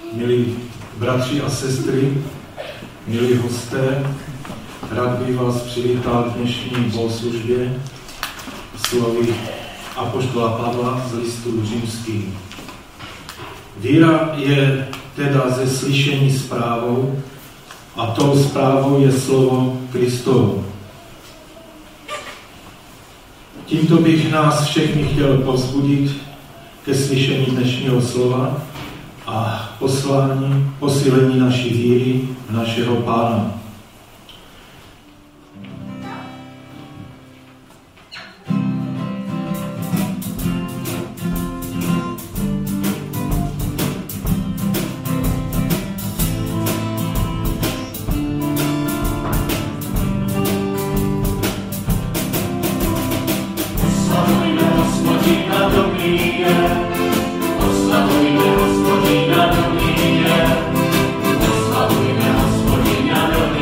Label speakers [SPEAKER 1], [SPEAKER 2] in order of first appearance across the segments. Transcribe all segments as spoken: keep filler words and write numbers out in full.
[SPEAKER 1] Milí bratři a sestry, milí hosté, rád bych vás přivítal k dnešní bohoslužbě slovy apoštola Pavla z listu římským. Víra je teda ze slyšení zprávou a tou zprávou je slovo Kristovo. Tímto bych nás všechny chtěl povzbudit ke slyšení dnešního slova a poslání, posílení naší víry v našeho Pána.
[SPEAKER 2] Oslavujme Hospodina, dobrý je.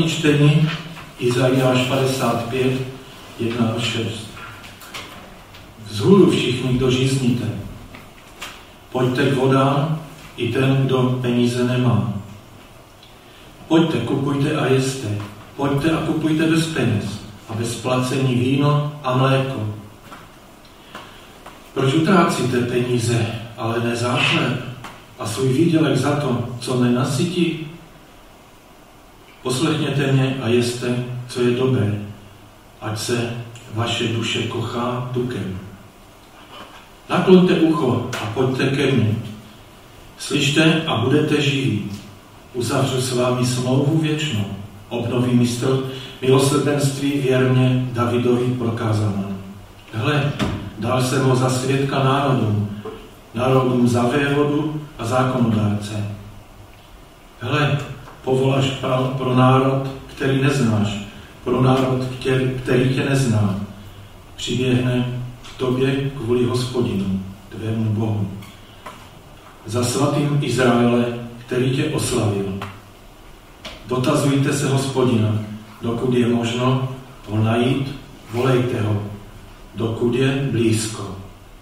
[SPEAKER 1] První čtení, Izajáš padesát pět, jedna až šest. Vzhůru všichni, kdo žízníte. Pojďte k vodám, i ten, kdo peníze nemá. Pojďte, kupujte a jeste. Pojďte a kupujte bez peněz a bez placení víno a mléko. Proč utrácíte peníze, ale ne za chléb a svůj výdělek za to, co nenasytí? Poslechněte mě a jeste, co je dobré, ať se vaše duše kochá tukem. Nakloňte ucho a pojďte ke mně. Slyšte a budete živí. Uzavřu s vámi smlouvu věčnou. Obnoví mistr milosrdenství věrně Davidovi prokázané. Hle, dal jsem ho za svědka národům, národům za vévodu a zákonodárce. Hle, povoláš pro, pro národ, který neznáš, pro národ, který, který tě nezná. Přiběhne k tobě kvůli Hospodinu, tvému Bohu. Za svatým Izraele, který tě oslavil. Dotazujte se Hospodina, dokud je možno ho najít, volejte ho, dokud je blízko.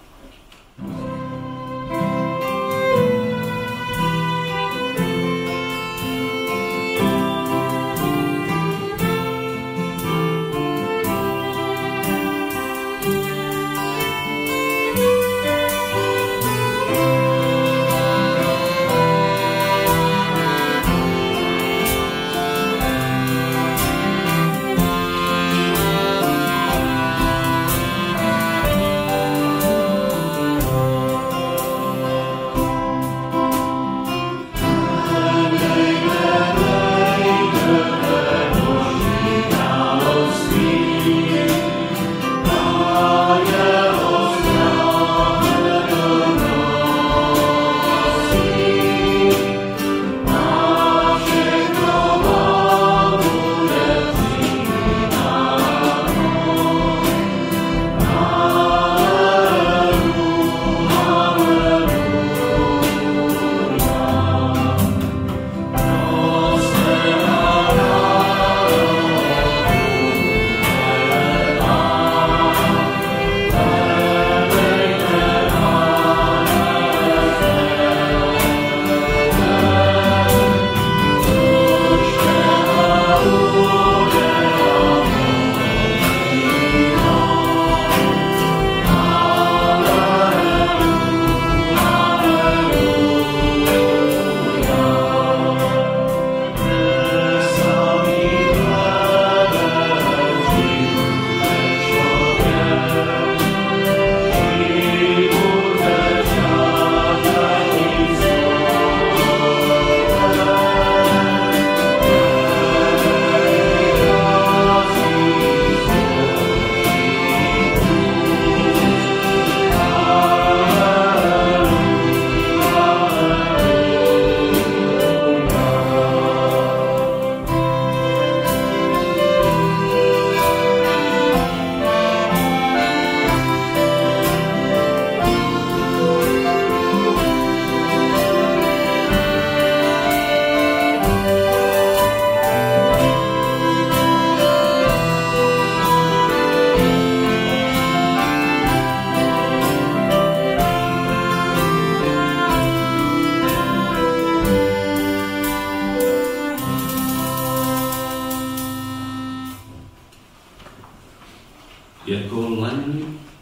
[SPEAKER 2] Jako laň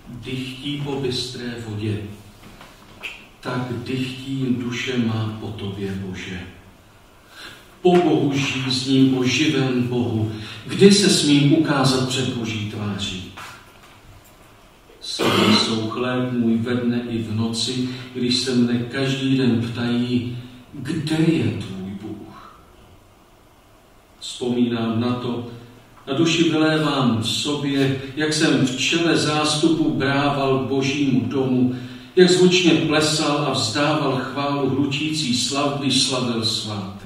[SPEAKER 2] dychtí po bystré vodě, tak dychtí duše má po tobě, Bože. Po Bohu žízním, o živém Bohu, kdy se smím ukázat před Boží tváří. Slzy jsou chléb můj ve dne i v noci, když se mne každý den ptají, kde je tvůj Bůh. Vzpomínám na to, na duši vylévám v sobě, jak jsem v čele zástupu brával k Božímu domu, jak zvučně plesal a vzdával chválu hlučící slav, když slavil svátek.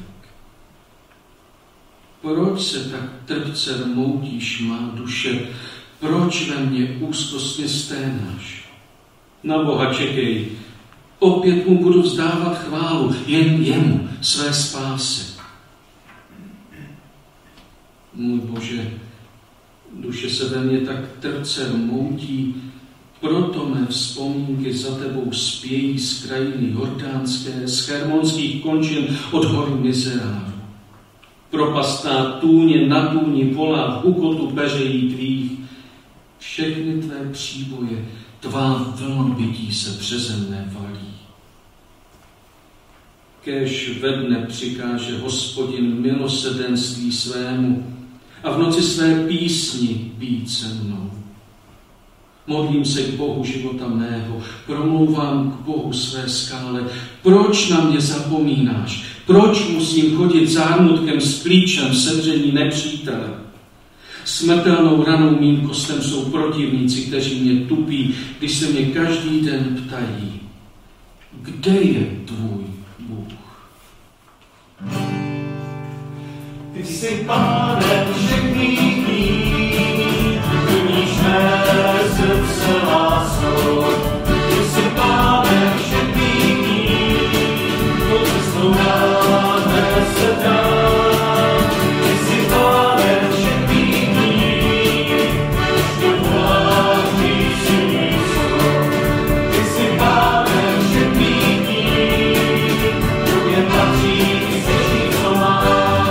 [SPEAKER 2] Proč se tak trpce rmoutíš, má duše? Proč ve mně úzkostně sténáš? Na Boha čekej, opět mu budu vzdávat chválu, jen jemu, své spáse. Můj Bože, duše se ve mně tak trce moutí, proto mé vzpomínky za tebou spějí z krajiny jordánské, z hermonských končin od hory Mizeráru. Propastná tůně na tůni volá v hukotu peřejí tvých. Všechny tvé příboje, tvá vlnobytí se přeze mne valí. Kéž ve dne přikáže Hospodin milosedenství svému a v noci své písni být se mnou. Modlím se k Bohu života mého, promlouvám k Bohu své skále. Proč na mě zapomínáš? Proč musím chodit zármutkem s klíčem v sevření nepřítele? Smrtelnou ranou mým kostem jsou protivníci, kteří mě tupí, když se mě každý den ptají, kde je tvůj Bůh?
[SPEAKER 3] Ty jsi Pánem všechných dní, plníš mé srdce láskou. Ty jsi Pánem všechných dní, to cestou rád se dám. Ty jsi Pánem všechných dní, ještě volám si místo. Ty jsi Pánem všechných dní, tobě patří všichni, co mám.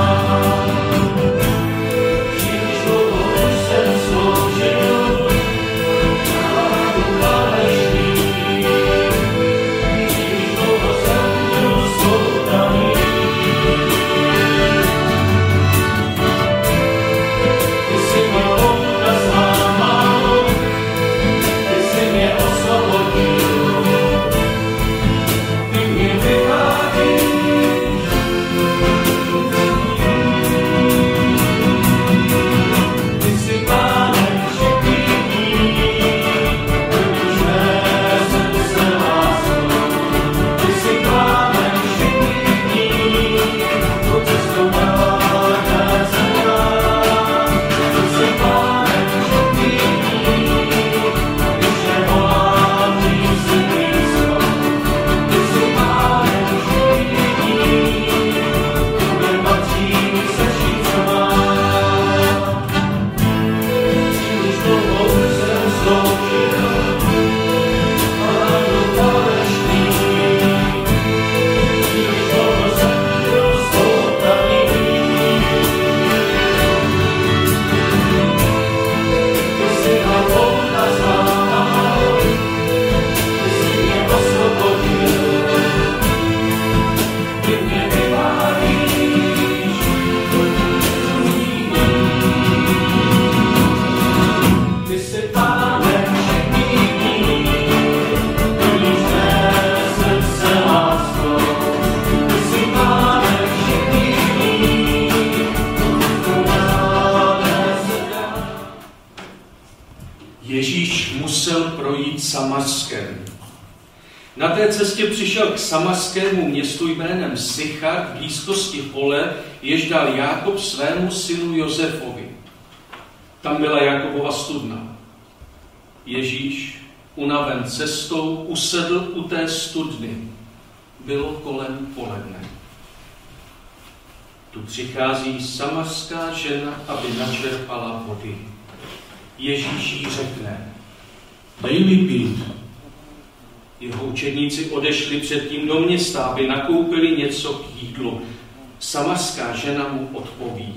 [SPEAKER 2] Samařskem. Na té cestě přišel k samařskému městu jménem Sychar v blízkosti pole, jež dal Jákob svému synu Josefovi. Tam byla Jakobova studna. Ježíš, unaven cestou, usedl u té studny. Bylo kolem poledne. Tu přichází samařská žena, aby načerpala vody. Ježíš jí řekne:
[SPEAKER 1] dej mi pít.
[SPEAKER 2] Jeho učedníci odešli předtím do města, aby nakoupili něco k jídlu. Samařská žena mu odpoví: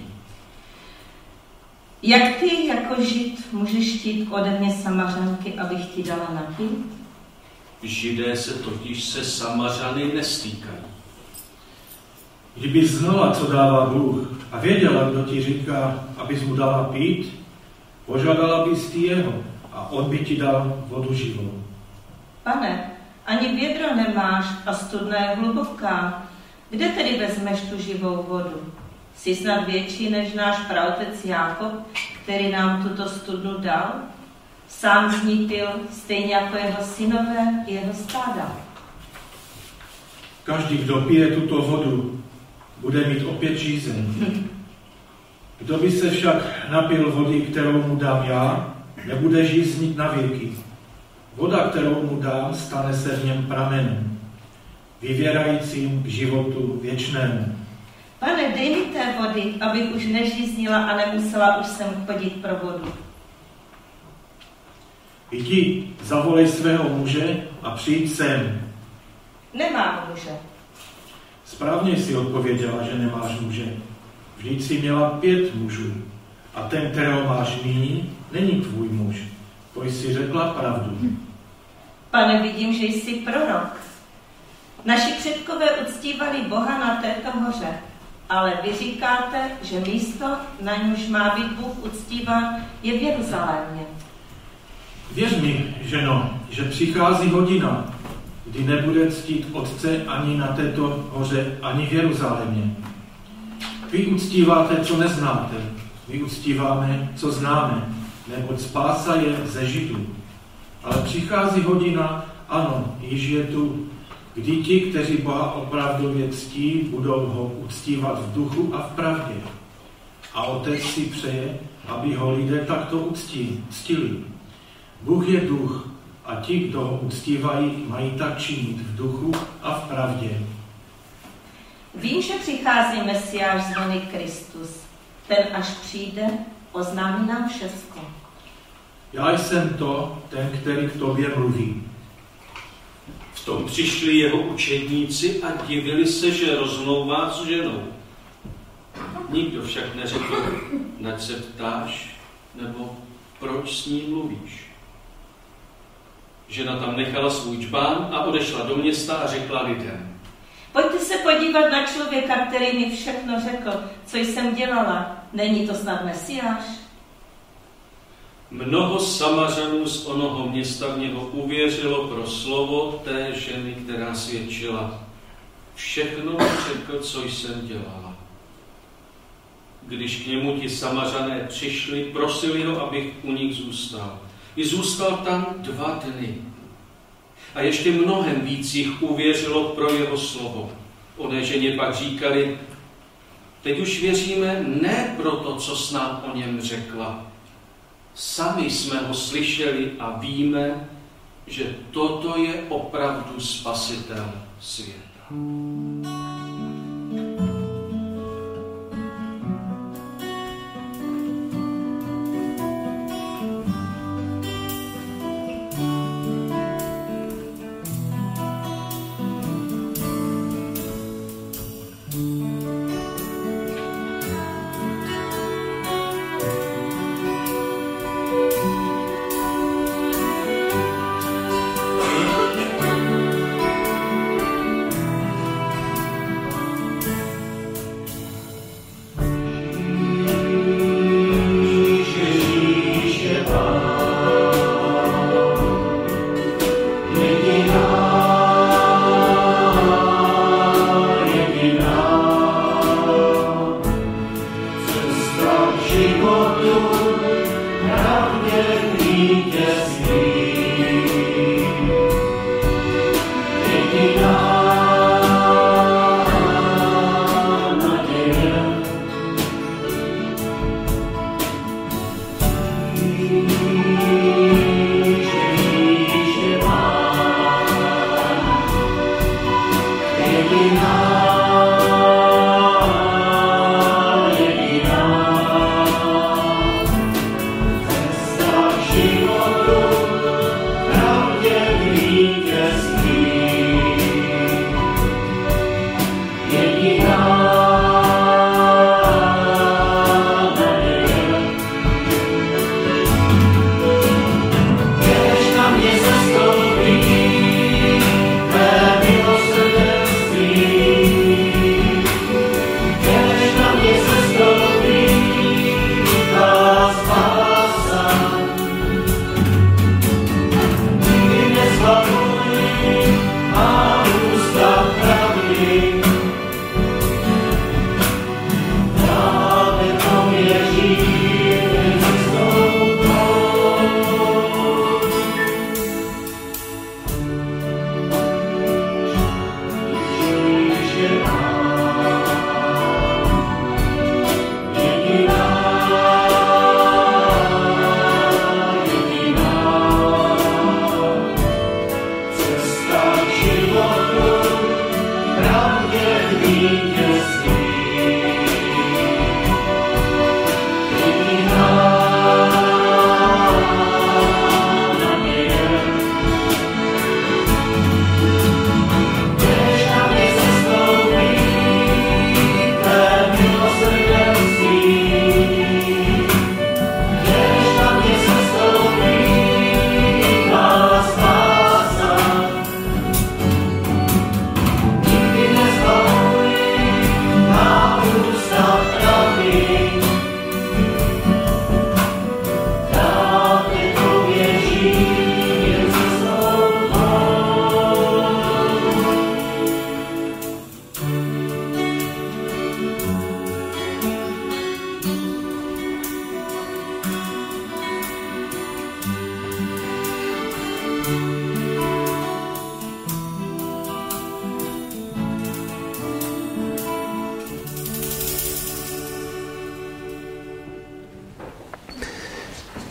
[SPEAKER 4] jak ty jako Žid můžeš chtít ode mě Samařanky, abych ti dala napít?
[SPEAKER 2] Židé se totiž se Samařany nestýkají.
[SPEAKER 1] Kdyby znala, co dává Bůh, a věděla, kdo ti říká, abys mu dala pít, požádala bys ty jeho a on by ti dal vodu živou.
[SPEAKER 4] Pane, ani vědro nemáš a studna je hluboká. Kde tedy vezmeš tu živou vodu? Jsi snad větší než náš praotec Jákob, který nám tuto studnu dal? Sám z ní pil, stejně jako jeho synové i jeho stáda.
[SPEAKER 1] Každý, kdo pije tuto vodu, bude mít opět žízeň. Kdo by se však napil vody, kterou mu dám já, nebude žíznit na věky. Voda, kterou mu dám, stane se v něm pramenem, vyvěrajícím k životu věčnému.
[SPEAKER 4] Pane, dej mi té vody, abych už nežíznila a nemusela už sem chodit pro vodu.
[SPEAKER 1] Jdi, zavolej svého muže a přijď sem.
[SPEAKER 4] Nemám muže.
[SPEAKER 1] Správně jsi odpověděla, že nemáš muže. Vždyť jsi měla pět mužů. A ten, kterého máš nyní, není tvůj muž. To jsi řekla pravdu.
[SPEAKER 4] Pane, vidím, že jsi prorok. Naši předkové uctívali Boha na této hoře, ale vy říkáte, že místo, na němž má být Bůh uctíván, je v Jeruzalémě.
[SPEAKER 1] Věř mi, ženo, že přichází hodina, kdy nebude ctít Otce ani na této hoře, ani v Jeruzalémě. Vy uctíváte, co neznáte. My uctíváme, co známe, neboť spása je ze Židů. Ale přichází hodina, ano, již je tu, kdy ti, kteří Boha opravdově ctí, budou ho uctívat v duchu a v pravdě. A Otec si přeje, aby ho lidé takto uctí, ctili. Bůh je duch a ti, kdo ho uctívají, mají tak činit v duchu a v pravdě.
[SPEAKER 4] Vím, že přichází Mesiáš zvaný Kristus. Ten, až přijde, oznámí nám všecko.
[SPEAKER 1] Já jsem to, ten, který k tobě mluví.
[SPEAKER 2] V tom přišli jeho učedníci a divili se, že rozmlouvá s ženou. Nikdo však neřekl, nač se ptáš, nebo proč s ní mluvíš. Žena tam nechala svůj džbán a odešla do města a řekla lidem.
[SPEAKER 4] Pojďte se podívat na člověka, který mi všechno řekl, co jsem dělala. Není to snad Mesiáš?
[SPEAKER 2] Mnoho Samařanů z onoho města v něho uvěřilo pro slovo té ženy, která svědčila. Všechno mi řekl, co jsem dělala. Když k němu ti Samařané přišli, prosili ho, abych u nich zůstal. I zůstal tam dva dny. A ještě mnohem víc jich uvěřilo pro jeho slovo. Oné ženě pak říkali, teď už věříme ne pro to, co s nám o něm řekla. Sami jsme ho slyšeli a víme, že toto je opravdu spasitel světa.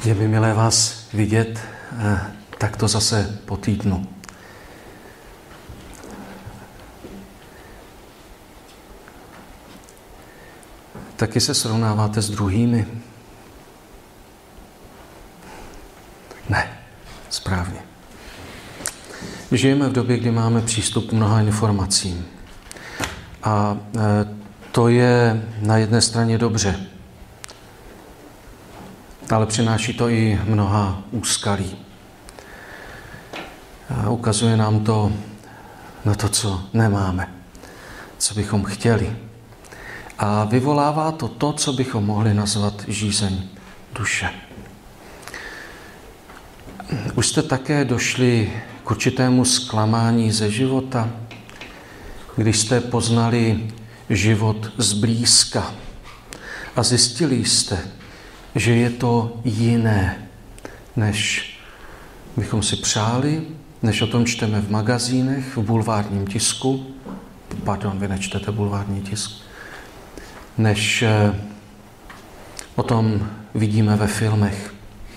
[SPEAKER 5] Je mi milé vás vidět takto zase po týdnu. Taky se srovnáváte s druhými? Ne, správně. Žijeme v době, kdy máme přístup k mnoha informacím. A to je na jedné straně dobře, ale přináší to i mnoha úskalí. A ukazuje nám to na to, co nemáme, co bychom chtěli. A vyvolává to to, co bychom mohli nazvat žízeň duše. Už jste také došli k určitému zklamání ze života, když jste poznali život zblízka a zjistili jste, že je to jiné, než bychom si přáli, než o tom čteme v magazínech, v bulvárním tisku. Pardon, vy nečtete bulvární tisk. Než o tom vidíme ve filmech.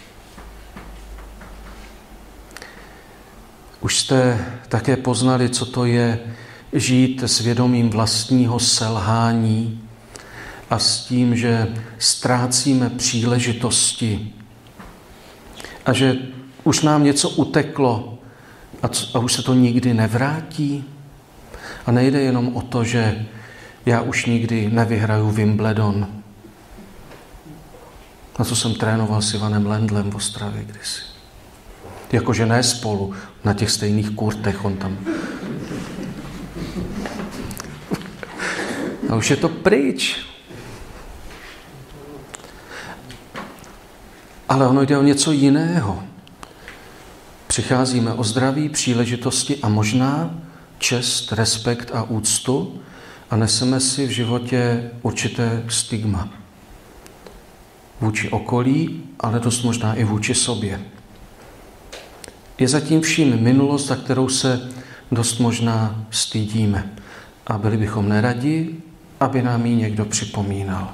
[SPEAKER 5] Už jste také poznali, co to je žít s vědomím vlastního selhání a s tím, že ztrácíme příležitosti a že už nám něco uteklo a, co, a už se to nikdy nevrátí. A nejde jenom o to, že já už nikdy nevyhraju Wimbledon. Na co jsem trénoval s Ivanem Lendlem v Ostravě kdysi. Jakože ne spolu, na těch stejných kurtech, on tam. A už je to pryč. Ale ono jde o něco jiného. Přicházíme o zdraví, příležitosti a možná čest, respekt a úctu a neseme si v životě určité stigma. Vůči okolí, ale dost možná i vůči sobě. Je zatím vším minulost, za kterou se dost možná stydíme. A byli bychom neradi, aby nám ji někdo připomínal.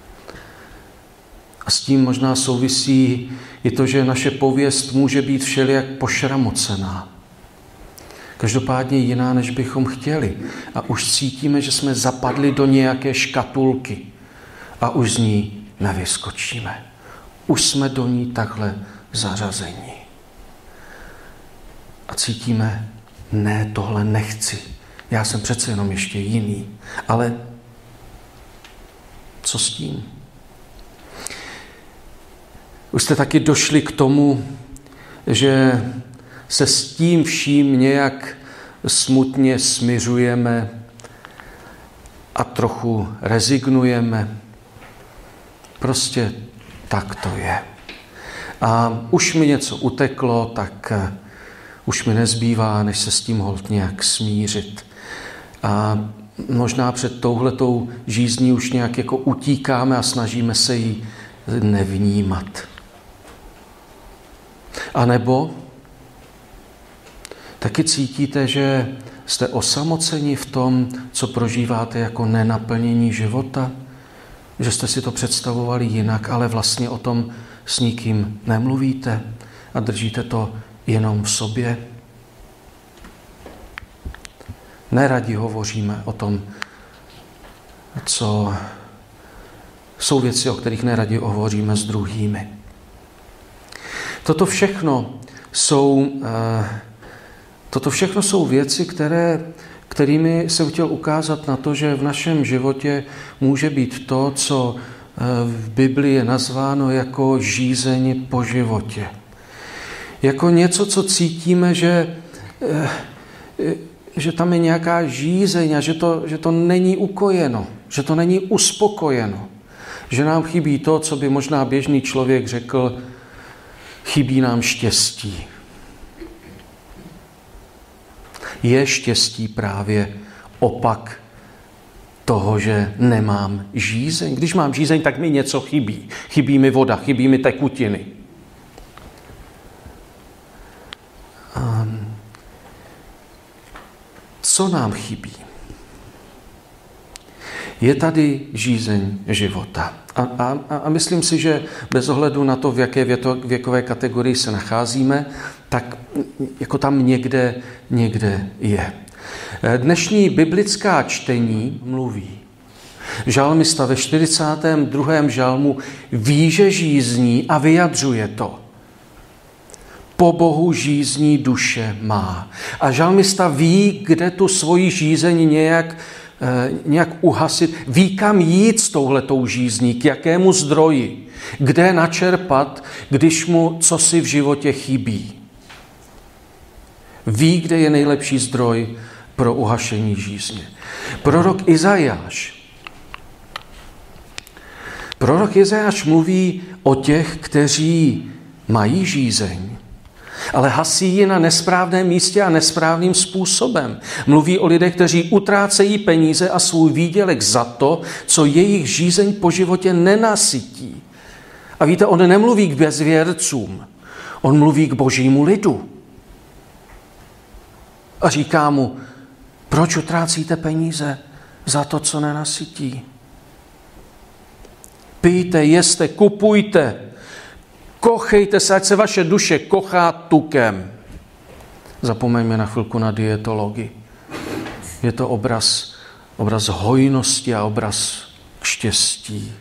[SPEAKER 5] A s tím možná souvisí i to, že naše pověst může být všelijak pošramocená. Každopádně jiná, než bychom chtěli. A už cítíme, že jsme zapadli do nějaké škatulky. A už z ní nevyskočíme. Už jsme do ní takhle zařazeni. A cítíme, ne, tohle nechci. Já jsem přece jenom ještě jiný. Ale co s tím? Už jste taky došli k tomu, že se s tím vším nějak smutně smiřujeme a trochu rezignujeme. Prostě tak to je. A už mi něco uteklo, tak už mi nezbývá, než se s tím holt nějak smířit. A možná před touhletou žízní už nějak jako utíkáme a snažíme se ji nevnímat. A nebo taky cítíte, že jste osamoceni v tom, co prožíváte jako nenaplnění života, že jste si to představovali jinak, ale vlastně o tom s nikým nemluvíte a držíte to jenom v sobě. Neradi hovoříme o tom, co jsou věci, o kterých neradi hovoříme s druhými. Toto všechno jsou, toto všechno jsou věci, které, kterými jsem chtěl ukázat na to, že v našem životě může být to, co v Biblii je nazváno jako žízeň po životě. Jako něco, co cítíme, že, že tam je nějaká žízeň a že to, že to není ukojeno, že to není uspokojeno. Že nám chybí to, co by možná běžný člověk řekl, chybí nám štěstí. Je štěstí právě opak toho, že nemám žízeň? Když mám žízeň, tak mi něco chybí. Chybí mi voda, chybí mi tekutiny. Um, co nám chybí? Je tady žízeň života. A, a, a myslím si, že bez ohledu na to, v jaké věto, věkové kategorii se nacházíme, tak jako tam někde, někde je. Dnešní biblická čtení mluví. Žalmista ve čtyřicátém druhém žalmu ví, že žízní a vyjadřuje to. Po Bohu žízní duše má. A žalmista ví, kde tu svoji žízeň nějak, eh, nějak uhasit, ví, kam jít s touhletou žízní, k jakému zdroji, kde načerpat, když mu cosi v životě chybí. Ví, kde je nejlepší zdroj pro uhašení žízně. Prorok Izajáš. Prorok Izajáš mluví o těch, kteří mají žízeň, ale hasí ji na nesprávném místě a nesprávným způsobem. Mluví o lidech, kteří utrácejí peníze a svůj výdělek za to, co jejich žízeň po životě nenasytí. A víte, on nemluví k bezvěrcům, on mluví k božímu lidu. A říká mu, proč utrácíte peníze za to, co nenasytí? Pijte, jeste, kupujte, kochejte se, ať se vaše duše kochá tukem. Zapomeňme na chvilku na dietologii. Je to obraz, obraz hojnosti a obraz štěstí.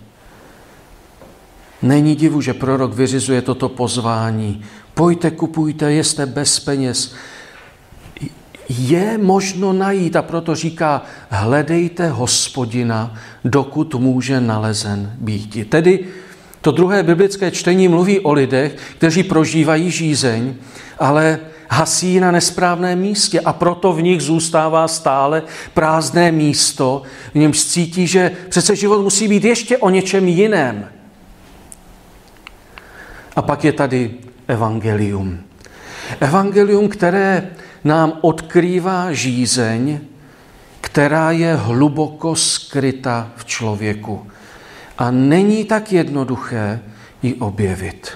[SPEAKER 5] Není divu, že prorok vyřizuje toto pozvání. Pojďte, kupujte, jeste bez peněz. Je možno najít a proto říká, hledejte Hospodina, dokud může nalezen býti. Tedy to druhé biblické čtení mluví o lidech, kteří prožívají žízeň, ale hasí na nesprávném místě a proto v nich zůstává stále prázdné místo, v němž cítí, že přece život musí být ještě o něčem jiném. A pak je tady evangelium. Evangelium, které nám odkrývá žízeň, která je hluboko skryta v člověku. A není tak jednoduché ji objevit.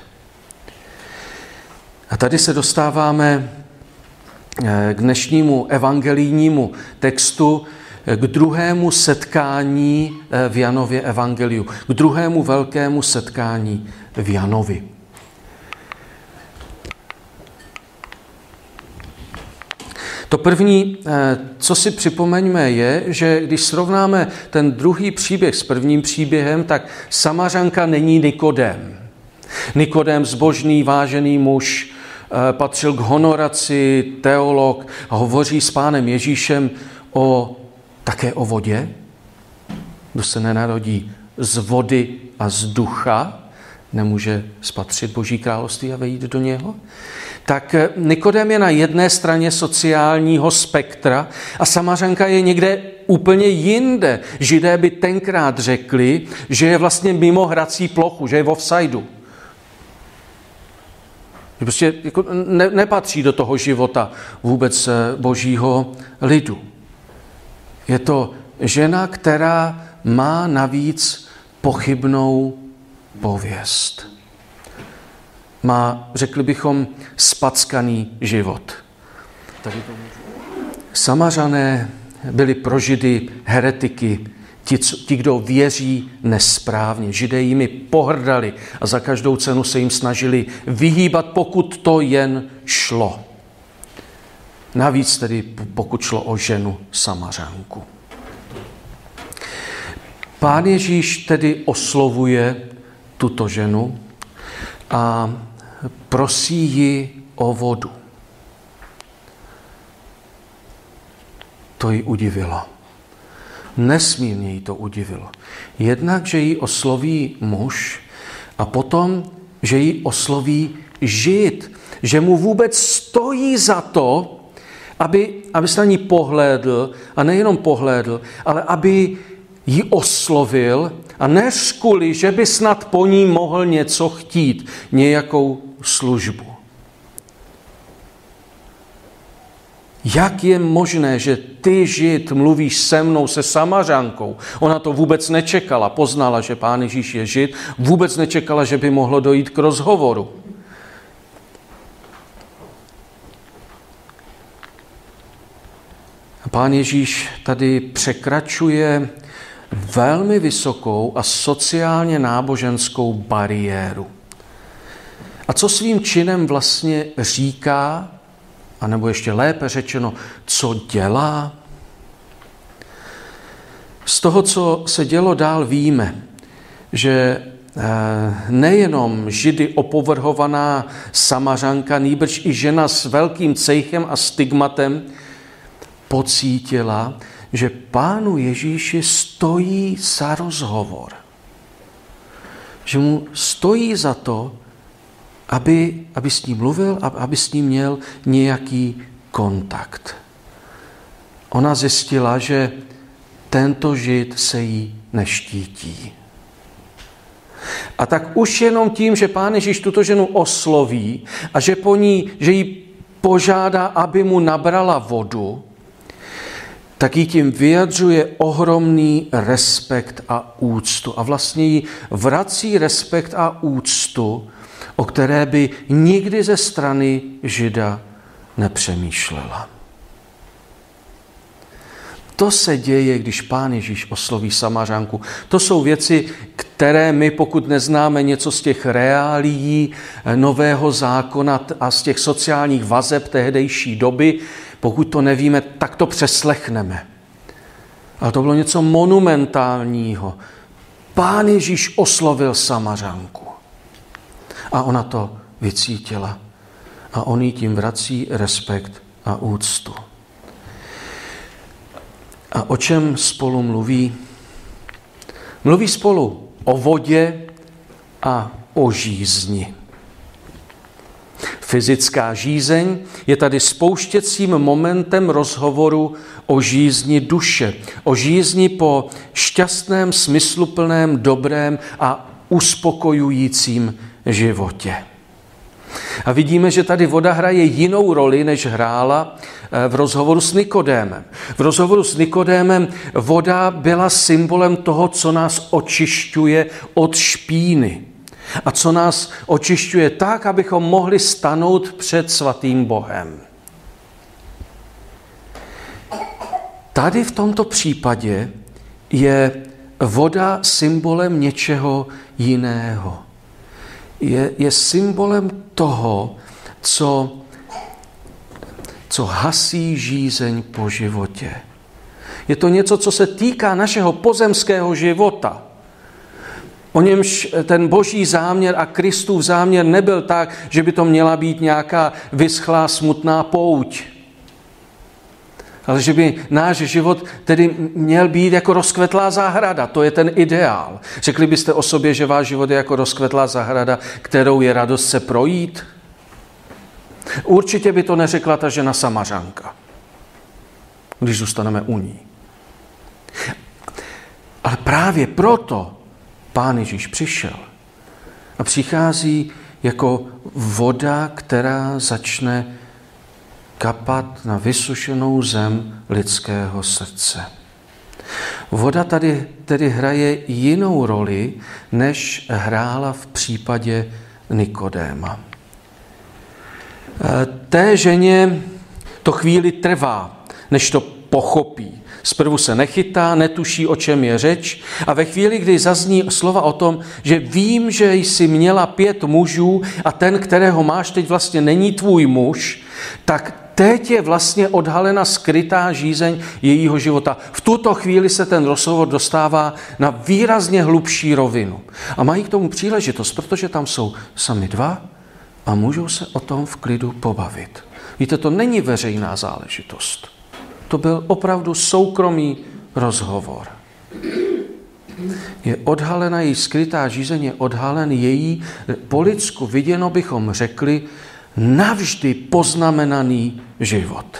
[SPEAKER 5] A tady se dostáváme k dnešnímu evangelijnímu textu, k druhému setkání v Janově evangeliu, k druhému velkému setkání v Janovi. To první, co si připomeňme, je, že když srovnáme ten druhý příběh s prvním příběhem, tak Samařanka není Nikodém. Nikodém, zbožný, vážený muž, patřil k honoraci, teolog a hovoří s pánem Ježíšem o, také o vodě. Kdo se nenarodí z vody a z ducha, nemůže spatřit Boží království a vejít do něho. Tak Nikodém je na jedné straně sociálního spektra a Samařanka je někde úplně jinde. Židé by tenkrát řekli, že je vlastně mimo hrací plochu, že je v offsideu. Že prostě jako ne, nepatří do toho života vůbec Božího lidu. Je to žena, která má navíc pochybnou pověst. Má, řekli bychom, spackaný život. Samařané byli pro Židy heretiky, ti, ti, kdo věří nesprávně. Židé jimi pohrdali a za každou cenu se jim snažili vyhýbat, pokud to jen šlo. Navíc tedy, pokud šlo o ženu Samařanku. Pán Ježíš tedy oslovuje tuto ženu a prosí ji o vodu. To ji udivilo. Nesmírně ji to udivilo. Jednak, že ji osloví muž a potom, že ji osloví Žid. Že mu vůbec stojí za to, aby, aby se na ní pohlédl a nejenom pohlédl, ale aby ji oslovil a než kvůli, že by snad po ní mohl něco chtít, nějakou službu. Jak je možné, že ty, Žid, mluvíš se mnou, se Samařankou? Ona to vůbec nečekala, poznala, že Pán Ježíš je Žid, vůbec nečekala, že by mohlo dojít k rozhovoru. Pán Ježíš tady překračuje velmi vysokou a sociálně náboženskou bariéru. A co svým činem vlastně říká, anebo ještě lépe řečeno, co dělá? Z toho, co se dělo dál, víme, že nejenom Židy opovrhovaná Samařanka, nýbrž i žena s velkým cejchem a stigmatem pocítila, že Pánu Ježíši stojí za rozhovor. Že mu stojí za to, aby, aby s ním mluvil, aby s ním měl nějaký kontakt. Ona zjistila, že tento Žid se jí neštítí. A tak už jenom tím, že Pán Ježíš tuto ženu osloví a že po ní, že jí požádá, aby mu nabrala vodu, tak jí tím vyjadřuje ohromný respekt a úctu. A vlastně jí vrací respekt a úctu, o které by nikdy ze strany Žida nepřemýšlela. To se děje, když Pán Ježíš osloví Samařanku. To jsou věci, které my, pokud neznáme něco z těch reálií Nového zákona a z těch sociálních vazeb tehdejší doby, pokud to nevíme, tak to přeslechneme. Ale to bylo něco monumentálního. Pán Ježíš oslovil Samařanku. A ona to vycítila. A on jí tím vrací respekt a úctu. A o čem spolu mluví? Mluví spolu o vodě a o žízni. Fyzická žízeň je tady spouštěcím momentem rozhovoru o žízni duše, o žízni po šťastném, smysluplném, dobrém a uspokojujícím životě. A vidíme, že tady voda hraje jinou roli, než hrála v rozhovoru s Nikodémem. V rozhovoru s Nikodémem voda byla symbolem toho, co nás očišťuje od špíny a co nás očišťuje tak, abychom mohli stanout před svatým Bohem. Tady v tomto případě je voda symbolem něčeho jiného. Je, je symbolem toho, co, co hasí žízeň po životě. Je to něco, co se týká našeho pozemského života. O němž ten boží záměr a Kristův záměr nebyl tak, že by to měla být nějaká vyschlá smutná pouť. Ale že by náš život tedy měl být jako rozkvetlá zahrada. To je ten ideál. Řekli byste o sobě, že váš život je jako rozkvetlá zahrada, kterou je radost se projít? Určitě by to neřekla ta žena Samařanka, když zůstaneme u ní. Ale právě proto Pán Ježíš přišel. A přichází jako voda, která začne kapat na vysušenou zem lidského srdce. Voda tady tedy hraje jinou roli, než hrála v případě Nikodéma. Té ženě to chvíli trvá, než to pochopí. Zprvu se nechytá, netuší, o čem je řeč, a ve chvíli, kdy zazní slova o tom, že vím, že jsi měla pět mužů a ten, kterého máš teď, vlastně není tvůj muž, tak teď je vlastně odhalena skrytá žízeň jejího života. V tuto chvíli se ten rozhovor dostává na výrazně hlubší rovinu. A mají k tomu příležitost, protože tam jsou sami dva a můžou se o tom v klidu pobavit. Víte, to není veřejná záležitost. To byl opravdu soukromý rozhovor. Je odhalena její skrytá žízeň, je odhalen její, po lidsku viděno bychom řekli, navždy poznamenaný život.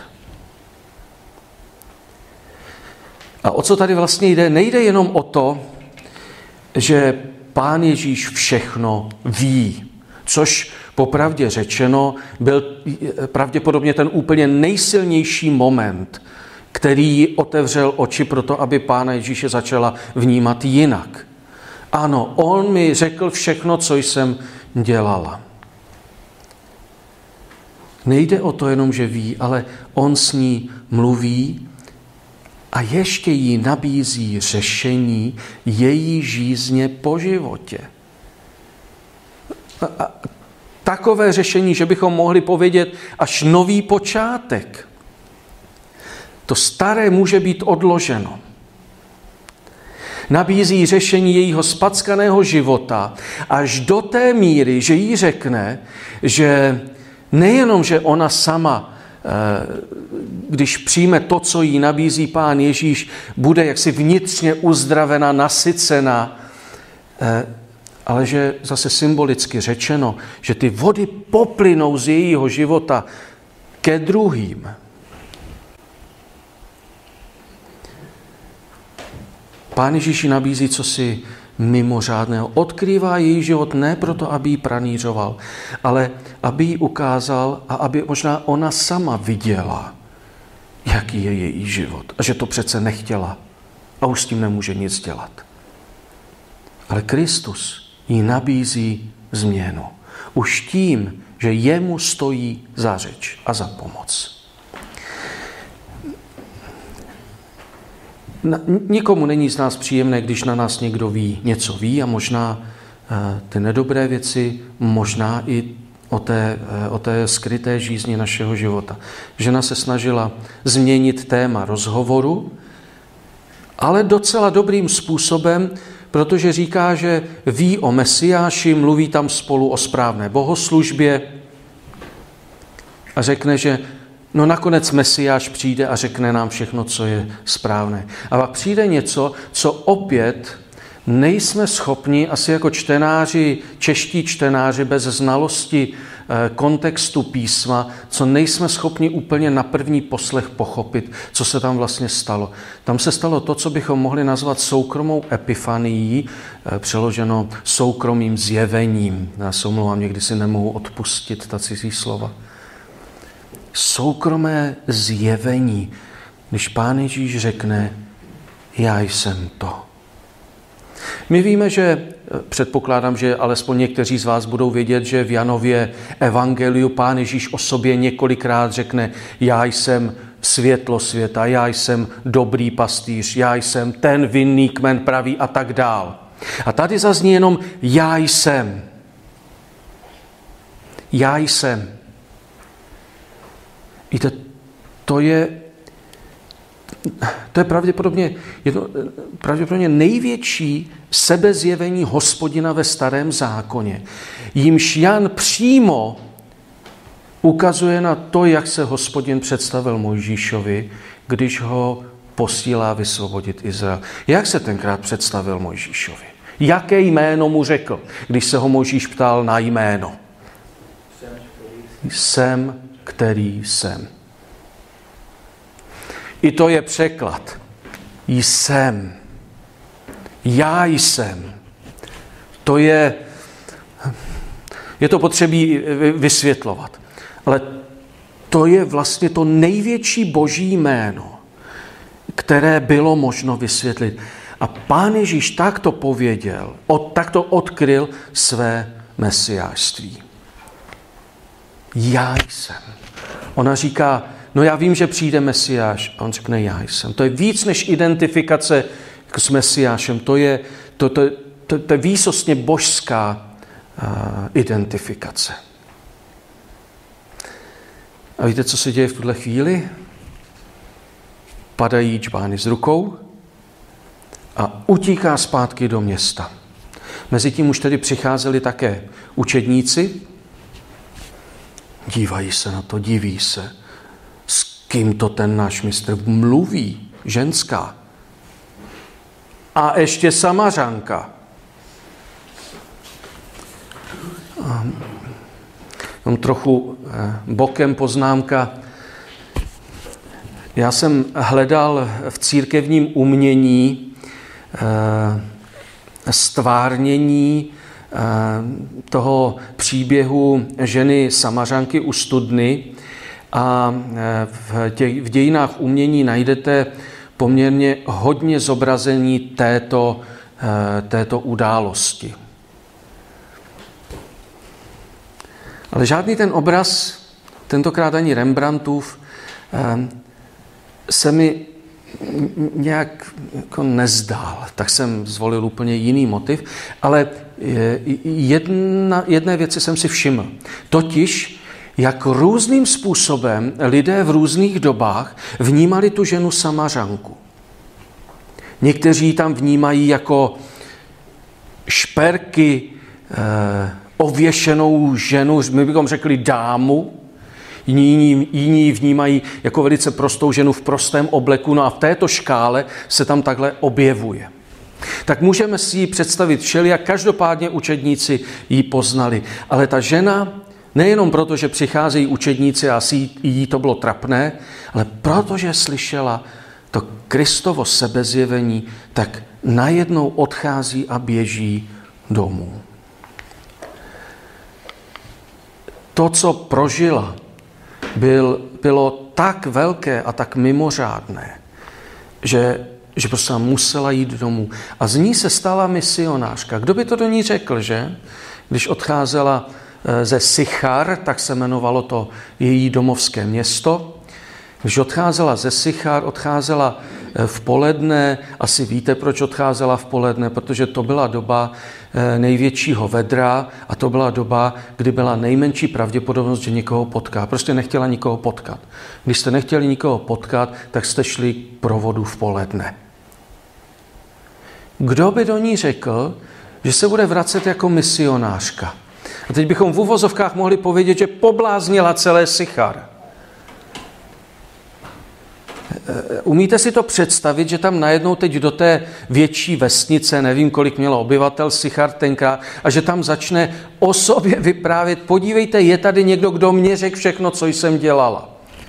[SPEAKER 5] A o co tady vlastně jde? Nejde jenom o to, že Pán Ježíš všechno ví, což popravdě řečeno byl pravděpodobně ten úplně nejsilnější moment, který otevřel oči pro to, aby Pána Ježíše začala vnímat jinak. Ano, on mi řekl všechno, co jsem dělala. Nejde o to jenom, že ví, ale on s ní mluví a ještě jí nabízí řešení její žízně po životě. A takové řešení, že bychom mohli povědět až nový počátek. To staré může být odloženo. Nabízí řešení jejího spackaného života až do té míry, že jí řekne, že nejenom, že ona sama, když přijme to, co jí nabízí Pán Ježíš, bude jaksi vnitřně uzdravena, nasycena, ale že zase symbolicky řečeno, že ty vody poplynou z jejího života ke druhým. Pán Ježíš nabízí cosi mimořádného. Odkrývá její život ne proto, aby ji pranířoval, ale aby ji ukázal a aby možná ona sama viděla, jaký je její život. A že to přece nechtěla a už s tím nemůže nic dělat. Ale Kristus jí nabízí změnu. Už tím, že jemu stojí za řeč a za pomoc. Na, nikomu není z nás příjemné, když na nás někdo ví, něco ví a možná uh, ty nedobré věci, možná i o té, uh, o té skryté žízni našeho života. Žena se snažila změnit téma rozhovoru, ale docela dobrým způsobem, protože říká, že ví o Mesiáši, mluví tam spolu o správné bohoslužbě a řekne, že no nakonec Mesiáš přijde a řekne nám všechno, co je správné. A pak přijde něco, co opět nejsme schopni, asi jako čtenáři, čeští čtenáři bez znalosti kontextu písma, co nejsme schopni úplně na první poslech pochopit, co se tam vlastně stalo. Tam se stalo to, co bychom mohli nazvat soukromou epifanií, přeloženo soukromým zjevením. Já se omlouvám, někdy si nemohu odpustit ta cizí slova. Soukromé zjevení, když Pán Ježíš řekne, já jsem to. My víme, že, předpokládám, že alespoň někteří z vás budou vědět, že v Janově evangeliu Pán Ježíš o sobě několikrát řekne, já jsem světlo světa, já jsem dobrý pastýř, já jsem ten vinný kmen pravý a tak dál. A tady zazní jenom já jsem. Já jsem. Víte, to je, to je pravděpodobně, jedno, pravděpodobně největší sebezjevení Hospodina ve Starém zákoně. Jímž Jan přímo ukazuje na to, jak se Hospodin představil Mojžíšovi, když ho posílá vysvobodit Izrael. Jak se tenkrát představil Mojžíšovi? Jaké jméno mu řekl, když se ho Mojžíš ptal na jméno? Jsem, který jsem. I to je překlad. Jsem. Já jsem. To je, je to potřebí vysvětlovat. Ale to je vlastně to největší boží jméno, které bylo možno vysvětlit. A Pán Ježíš takto pověděl, od, takto odkryl své mesiášství. Já jsem. Ona říká, no já vím, že přijde Mesiáš. A on řekne, já jsem. To je víc než identifikace s Mesiášem. To je, to, to, to, to je výsostně božská uh, identifikace. A víte, co se děje v tuhle chvíli? Padají džbány z rukou a utíká zpátky do města. Mezitím už tedy přicházeli také učedníci. Dívají se na to, diví se. S kým to ten náš mistr mluví? Ženská. A ještě Samařanka. Mám trochu bokem poznámka. Já jsem hledal v církevním umění stvárnění toho příběhu ženy Samařanky u studny a v, těch, v dějinách umění najdete poměrně hodně zobrazení této, této události. Ale žádný ten obraz, tentokrát ani Rembrandtův, se mi nějak jako nezdál, tak jsem zvolil úplně jiný motiv, ale jedna, jedné věci jsem si všiml. Totiž, jak různým způsobem lidé v různých dobách vnímali tu ženu Samařanku. Někteří tam vnímají jako šperky eh, ověšenou ženu, my bychom řekli dámu, jiní, jiní vnímají jako velice prostou ženu v prostém obleku, no a v této škále se tam takhle objevuje. Tak můžeme si ji představit všelijak, každopádně učedníci ji poznali. Ale ta žena, nejenom proto, že přicházejí učedníci a asi jí to bylo trapné, ale protože slyšela to Kristovo sebezjevení, tak najednou odchází a běží domů. To, co prožila, byl, bylo tak velké a tak mimořádné, že, že prostě musela jít domů. A z ní se stala misionářka. Kdo by to do ní řekl, že? Když odcházela ze Sichar, tak se jmenovalo to její domovské město. Když odcházela ze Sichar, odcházela v poledne, asi víte, proč odcházela v poledne, protože to byla doba největšího vedra a to byla doba, kdy byla nejmenší pravděpodobnost, že někoho potká. Prostě nechtěla nikoho potkat. Když jste nechtěli nikoho potkat, tak jste šli k provodu v poledne. Kdo by do ní řekl, že se bude vracet jako misionářka? A teď bychom v uvozovkách mohli povědět, že pobláznila celé Sichar. Umíte si to představit, že tam najednou teď do té větší vesnice, nevím, kolik mělo obyvatel Sichar tenkrát, a že tam začne o sobě vyprávět, podívejte, je tady někdo, kdo mě řekl všechno, co jsem dělala.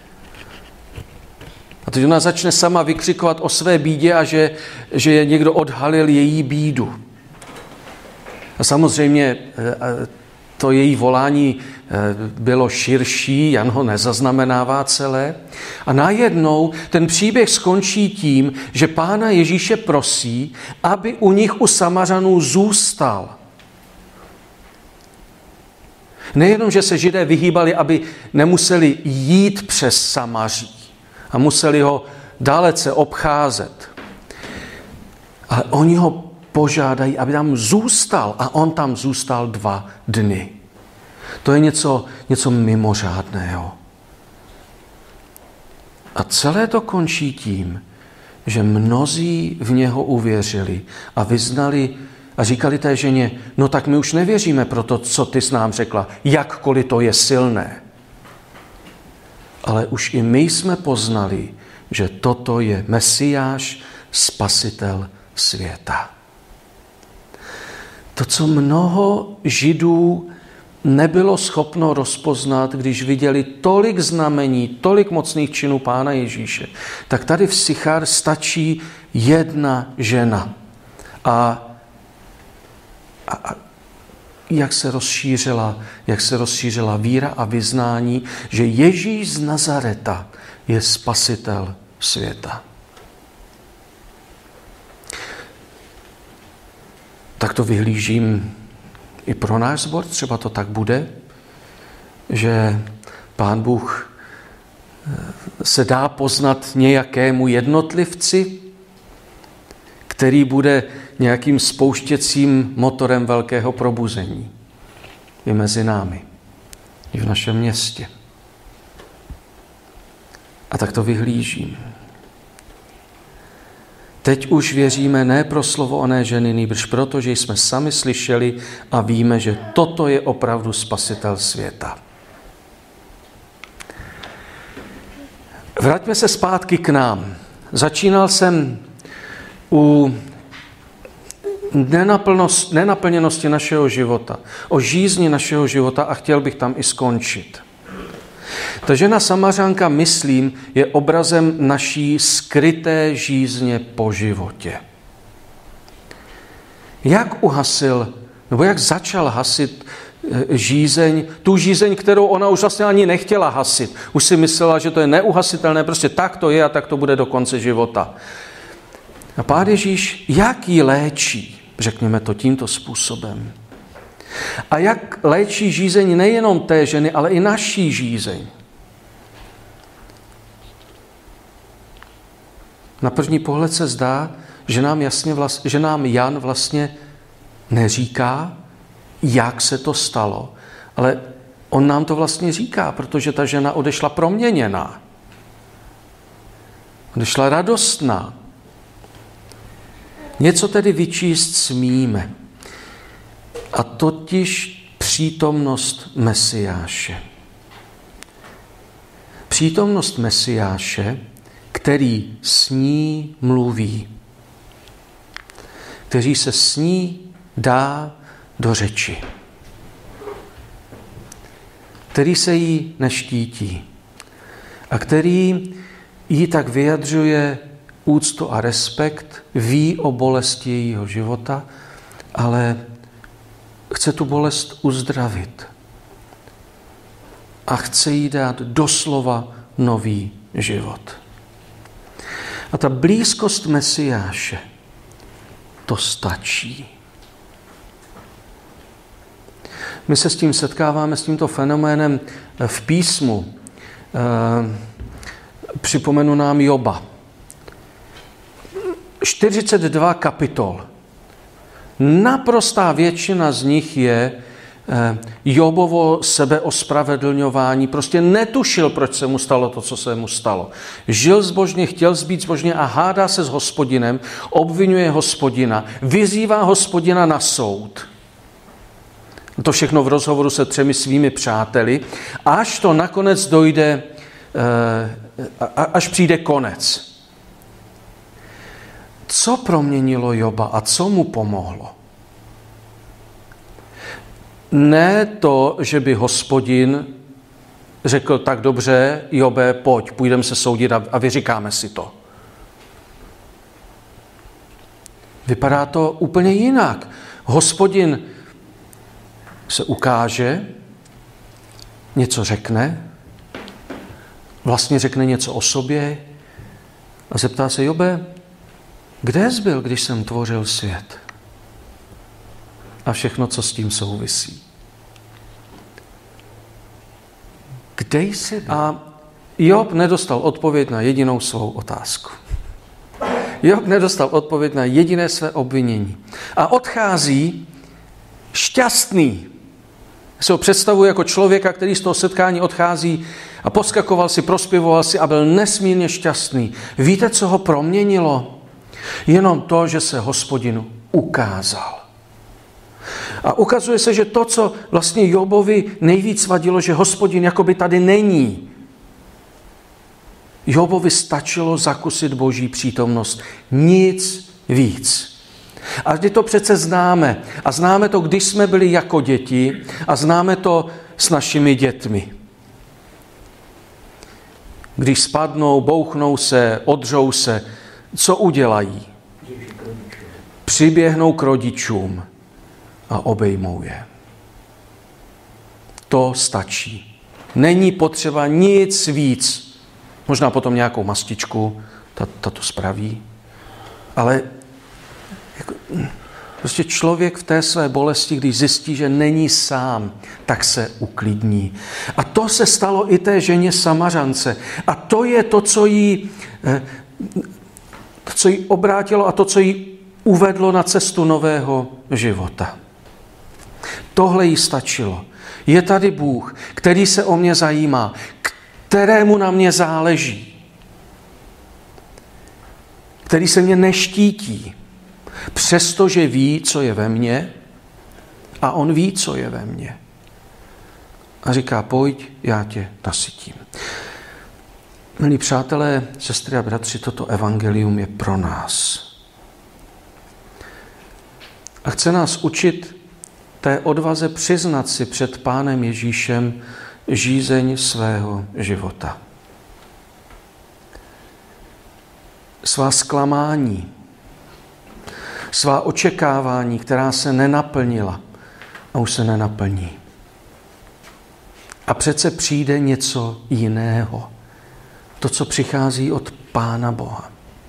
[SPEAKER 5] A teď ona začne sama vykřikovat o své bídě a že, že někdo odhalil její bídu. A samozřejmě to její volání bylo širší, Jan ho nezaznamenává celé. A najednou ten příběh skončí tím, že Pána Ježíše prosí, aby u nich u Samařanů zůstal. Nejenom, že se Židé vyhýbali, aby nemuseli jít přes Samaří a museli ho dalece obcházet. Ale oni ho požádají, aby tam zůstal a on tam zůstal dva dny. To je něco, něco mimořádného. A celé to končí tím, že mnozí v něho uvěřili a vyznali a říkali té ženě, no tak my už nevěříme pro to, co ty jsi nám řekla, jakkoliv to je silné. Ale už i my jsme poznali, že toto je Mesiáš, spasitel světa. To, co mnoho Židů nebylo schopno rozpoznat, když viděli tolik znamení, tolik mocných činů Pána Ježíše, tak tady v Sichar stačí jedna žena. A, a, a jak se rozšířila, jak se rozšířila víra a vyznání, že Ježíš z Nazareta je spasitel světa. Tak to vyhlížím i pro náš sbor, třeba to tak bude, že Pán Bůh se dá poznat nějakému jednotlivci, který bude nějakým spouštěcím motorem velkého probuzení i mezi námi, i v našem městě. A tak to vyhlížím. Teď už věříme ne pro slovo oné ženy, nýbrž proto, že jsme sami slyšeli a víme, že toto je opravdu spasitel světa. Vraťme se zpátky k nám. Začínal jsem u nenaplněnosti našeho života, o žízni našeho života a chtěl bych tam i skončit. Ta žena Samařanka, myslím, je obrazem naší skryté žízně po životě. Jak uhasil, nebo jak začal hasit žízeň, tu žízeň, kterou ona už vlastně ani nechtěla hasit. Už si myslela, že to je neuhasitelné, prostě tak to je a tak to bude do konce života. A Pán Ježíš, jak ji léčí, řekněme to tímto způsobem. A jak léčí žízeň nejenom té ženy, ale i naší žízeň. Na první pohled se zdá, že nám, jasně vlast, že nám Jan vlastně neříká, jak se to stalo, ale on nám to vlastně říká, protože ta žena odešla proměněná. Odešla radostná. Něco tedy vyčíst smíme. A totiž přítomnost Mesiáše. Přítomnost Mesiáše, který s ní mluví, který se s ní dá do řeči, který se jí neštítí a který jí tak vyjadřuje úctu a respekt, ví o bolesti jejího života, ale chce tu bolest uzdravit a chce jí dát doslova nový život. A ta blízkost Mesiáše, to stačí. My se s tím setkáváme, s tímto fenoménem v písmu. E, připomenu nám Joba. čtyřicet dva kapitol. Naprostá většina z nich je Jobovo sebeospravedlňování. Prostě netušil, proč se mu stalo to, co se mu stalo. Žil zbožně, chtěl být zbožně a hádá se s Hospodinem, obvinuje Hospodina, vyzývá Hospodina na soud. To všechno v rozhovoru se třemi svými přáteli, až to nakonec dojde, až přijde konec. Co proměnilo Joba a co mu pomohlo? Ne to, že by Hospodin řekl, tak dobře, Jobe, pojď, půjdeme se soudit a vyříkáme si to. Vypadá to úplně jinak. Hospodin se ukáže, něco řekne, vlastně řekne něco o sobě a zeptá se, Jobe, kde jsi byl, když jsem tvořil svět? A všechno, co s tím souvisí. Kde jsi byl? A Job nedostal odpověď na jedinou svou otázku. Job nedostal odpověď na jediné své obvinění. A odchází šťastný. Já si ho představuji jako člověka, který z toho setkání odchází a poskakoval si, prospěvoval si a byl nesmírně šťastný. Víte, co ho proměnilo? Jenom to, že se Hospodinu ukázal. A ukazuje se, že to, co vlastně Jobovi nejvíc vadilo, že Hospodin jakoby tady není. Jobovi stačilo zakusit Boží přítomnost. Nic víc. A vždy to přece známe. A známe to, když jsme byli jako děti a známe to s našimi dětmi. Když spadnou, bouchnou se, odřou se, co udělají? Přiběhnou k rodičům a obejmou je. To stačí. Není potřeba nic víc. Možná potom nějakou mastičku, ta, ta to spraví. Ale jako, prostě člověk v té své bolesti, když zjistí, že není sám, tak se uklidní. A to se stalo i té ženě Samařance. A to je to, co jí, to, co jí obrátilo a to, co jí uvedlo na cestu nového života. Tohle jí stačilo. Je tady Bůh, který se o mě zajímá, kterému na mě záleží, který se mě neštítí, přestože ví, co je ve mně a on ví, co je ve mně. A říká, pojď, já tě nasytím. Milí přátelé, sestry a bratři, toto evangelium je pro nás. A chce nás učit té odvaze přiznat si před Pánem Ježíšem žízeň svého života. Svá zklamání, svá očekávání, která se nenaplnila a už se nenaplní. A přece přijde něco jiného. To, co přichází od Pána Boha.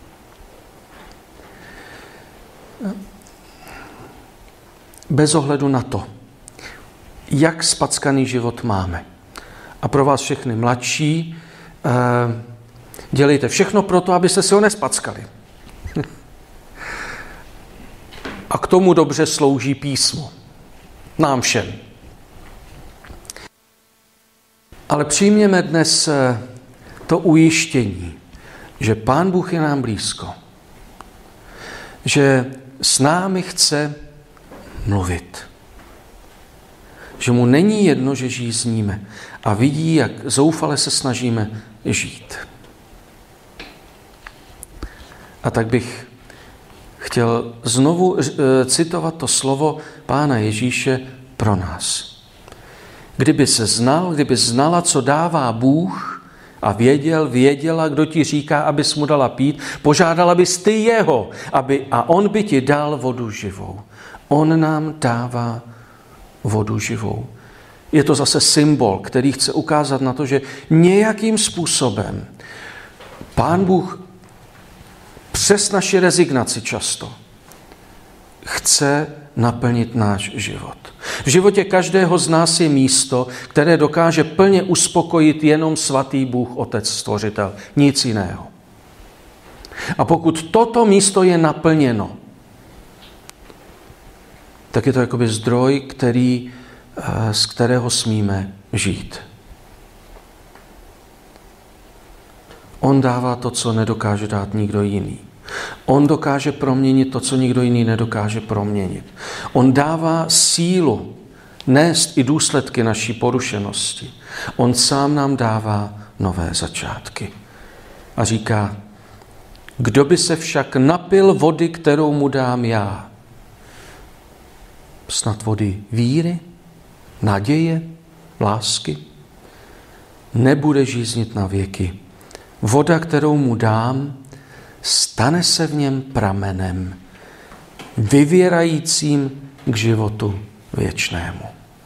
[SPEAKER 5] Bez ohledu na to, jak spackaný život máme. A pro vás všechny mladší, Dělejte všechno pro to, abyste si ho nespackali. A k tomu dobře slouží písmo. Nám všem. Ale přijměme dnes to ujištění, že Pán Bůh je nám blízko. Že s námi chce mluvit. Že mu není jedno, že žízníme a vidí, jak zoufale se snažíme žít. A tak bych chtěl znovu citovat to slovo Pána Ježíše pro nás. Kdyby se znal, kdyby znala, co dává Bůh a věděl, věděla, kdo ti říká, abys mu dala pít, požádala bys ty jeho, aby, a on by ti dal vodu živou. On nám dává vodu živou. Je to zase symbol, který chce ukázat na to, že nějakým způsobem Pán Bůh přes naši rezignaci často chce naplnit náš život. V životě každého z nás je místo, které dokáže plně uspokojit jenom svatý Bůh, Otec, Stvořitel. Nic jiného. A pokud toto místo je naplněno, tak je to jakoby zdroj, který, z kterého smíme žít. On dává to, co nedokáže dát nikdo jiný. On dokáže proměnit to, co nikdo jiný nedokáže proměnit. On dává sílu nést i důsledky naší porušenosti. On sám nám dává nové začátky. A říká, kdo by se však napil vody, kterou mu dám já? Snad vody víry, naděje, lásky? Nebude žíznit na věky. Voda, kterou mu dám, stane se v něm pramenem, vyvěrajícím k životu věčnému.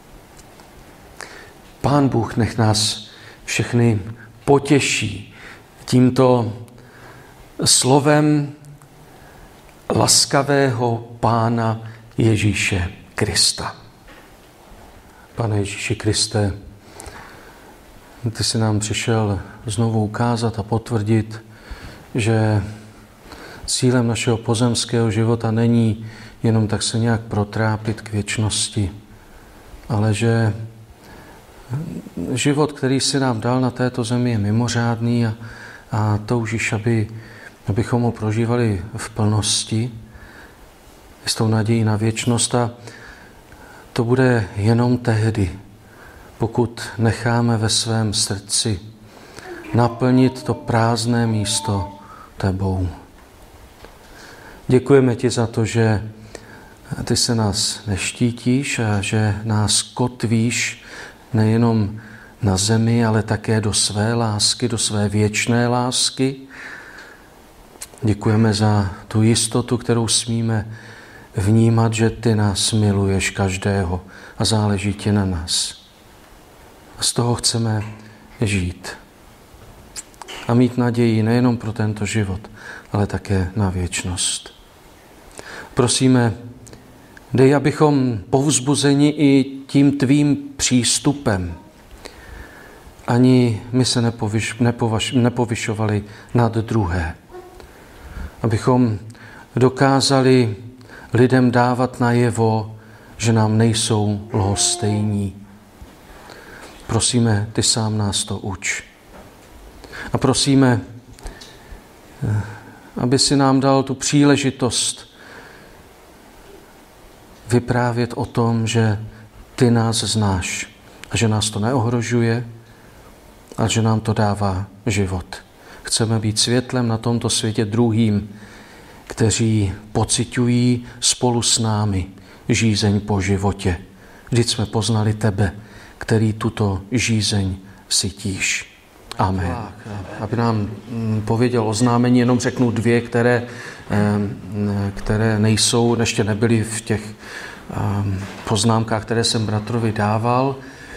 [SPEAKER 5] Pán Bůh nech nás všechny potěší tímto slovem laskavého Pána Ježíše Krista. Pane Ježíši Kriste, ty jsi nám přišel znovu ukázat a potvrdit, že cílem našeho pozemského života není jenom tak se nějak protrápit k věčnosti, ale že život, který jsi nám dal na této zemi, je mimořádný a, a toužíš, aby, abychom ho prožívali v plnosti, s tou nadějí na věčnost, a to bude jenom tehdy, pokud necháme ve svém srdci naplnit to prázdné místo tebou. Děkujeme ti za to, že ty se nás neštítíš a že nás kotvíš nejenom na zemi, ale také do své lásky, do své věčné lásky. Děkujeme za tu jistotu, kterou smíme vnímat, že ty nás miluješ každého a záleží ti na nás. A z toho chceme žít. A mít naději nejenom pro tento život, ale také na věčnost. Prosíme, dej, abychom povzbuzeni i tím tvým přístupem ani my se nepovyš, nepovaž, nepovyšovali nad druhé. Abychom dokázali lidem dávat najevo, že nám nejsou lhostejní. Prosíme, ty sám nás to uč. A prosíme, aby si nám dal tu příležitost vyprávět o tom, že ty nás znáš a že nás to neohrožuje a že nám to dává život. Chceme být světlem na tomto světě druhým, kteří pociťují spolu s námi žízeň po životě. Vždyť jsme poznali tebe, který tuto žízeň sytíš. Amen. Aby nám pověděl oznámení, jenom řeknu dvě, které, které nejsou, ještě nebyly v těch poznámkách, které jsem bratrovi dával.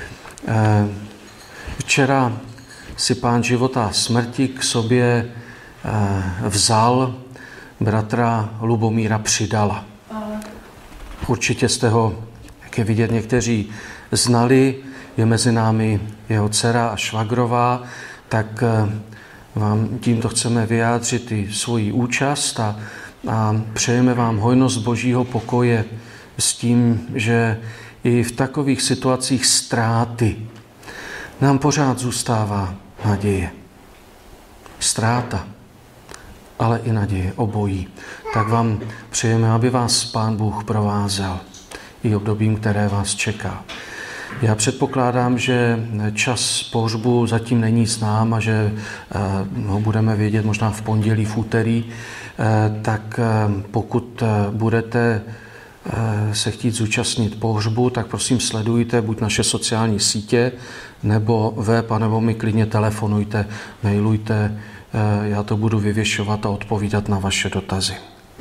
[SPEAKER 5] Včera si Pán života a smrti k sobě vzal bratra Lubomíra Přidala. Určitě jste ho, jak je vidět, někteří znali, je mezi námi jeho dcera a švagrová, tak vám tímto chceme vyjádřit i svoji účast a, a přejeme vám hojnost Božího pokoje s tím, že i v takových situacích ztráty nám pořád zůstává naděje. Ztráta, ale i naděje, obojí. Tak vám přejeme, aby vás Pán Bůh provázel i obdobím, které vás čeká. Já předpokládám, že čas pohřbu zatím není znám a že ho budeme vědět možná v pondělí, v úterý, tak pokud budete se chtít zúčastnit pohřbu, tak prosím sledujte buď naše sociální sítě, nebo web, nebo mi klidně telefonujte, mailujte, já to budu vyvěšovat a odpovídat na vaše dotazy.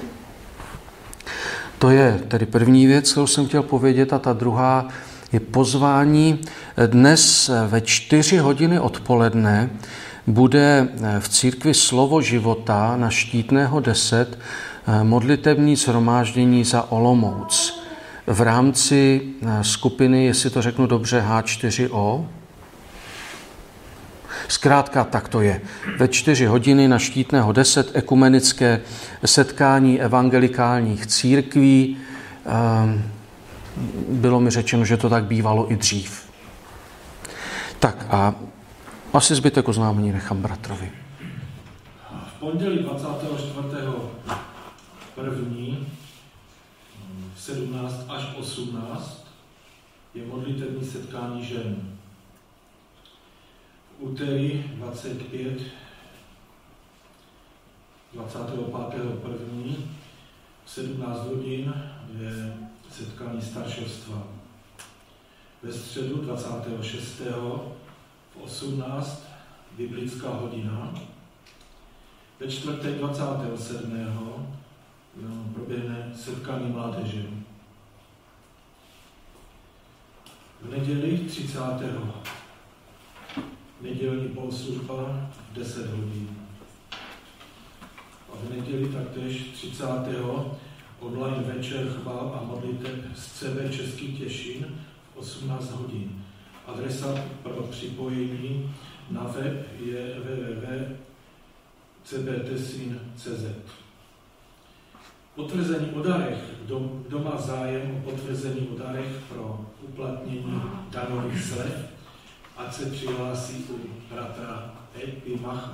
[SPEAKER 5] To je tedy první věc, kterou jsem chtěl povědět, a ta druhá je pozvání. Dnes ve čtyři hodiny odpoledne bude v církvi Slovo života na Štítného deset modlitební shromáždění za Olomouc v rámci skupiny, jestli to řeknu dobře, H čtyři O. Zkrátka tak to je. Ve čtyři hodiny na Štítného deset ekumenické setkání evangelikálních církví. Bylo mi řečeno, že to tak bývalo i dřív. Tak a asi zbytek oznámení nechám bratrovi.
[SPEAKER 1] V pondělí dvacátého čtvrtého první sedmnáct až osmnáct je modlitební setkání žen. V úterý dvacet pět dvacátého pátého první v sedmnáct hodin je setkání staršovstva. Ve středu dvacátého šestého v osmnáct biblická hodina. Ve čtvrtek dvacátého sedmého proběhne setkání mládeže. V neděli třicátého nedělní bohoslužba v deset hodin. A v neděli taktéž třicátého online večer chvál a modliteb z C B Český Těšín v osmnáct hodin. Adresa pro připojení na web je w w w tečka c b tesin tečka c z. Potvrzení o darech. Kdo, kdo má zájem o potvrzení o darech pro uplatnění daňových slev, ať se přihlásí u bratra Epi Macha.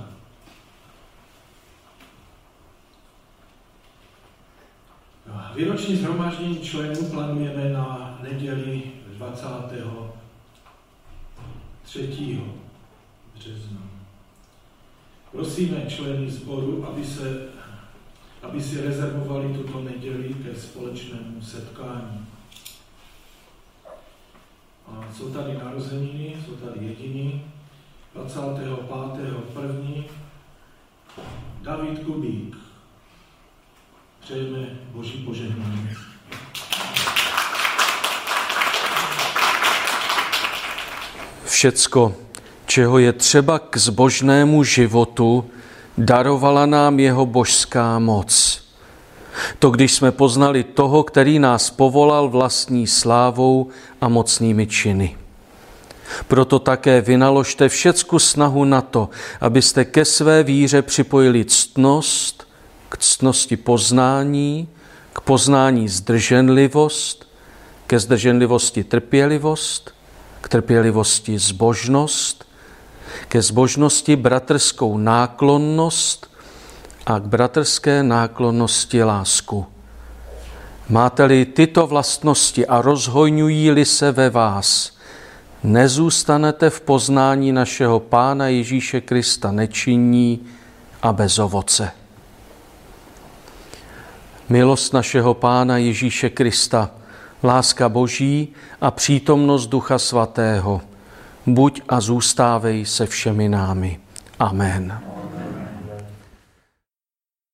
[SPEAKER 1] Výroční shromáždění členů plánujeme na neděli dvacátého třetího března. Prosíme členy sboru, aby, se, aby si rezervovali tuto neděli ke společnému setkání. A jsou tady narozeniny, jsou tady jediny. dvacátého pátého první David Kubík. Přejeme Boží požehnání.
[SPEAKER 5] Všecko, čeho je třeba k zbožnému životu, darovala nám jeho božská moc. To, když jsme poznali toho, který nás povolal vlastní slávou a mocnými činy. Proto také vynaložte všecku snahu na to, abyste ke své víře připojili ctnost, k ctnosti poznání, k poznání zdrženlivost, ke zdrženlivosti trpělivost, k trpělivosti zbožnost, ke zbožnosti bratrskou náklonnost a k bratrské náklonnosti lásku. Máte-li tyto vlastnosti a rozhojňují-li se ve vás, nezůstanete v poznání našeho Pána Ježíše Krista nečinní a bez ovoce. Milost našeho Pána Ježíše Krista, láska Boží a přítomnost Ducha Svatého, buď a zůstávej se všemi námi. Amen.